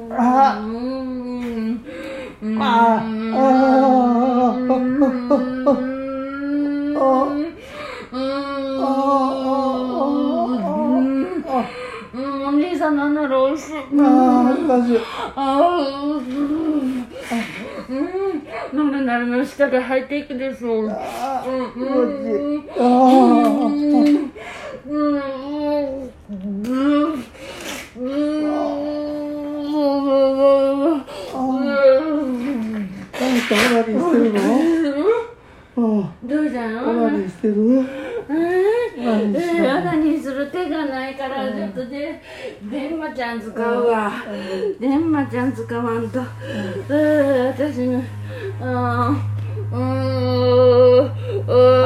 お兄さんなんならおいしい。喉なるの下で入っていくでしょう。どうじゃん？ 何してる？ 何する手がないからちょっとで電話ちゃん使うわ。電話ちゃん使わんと。私の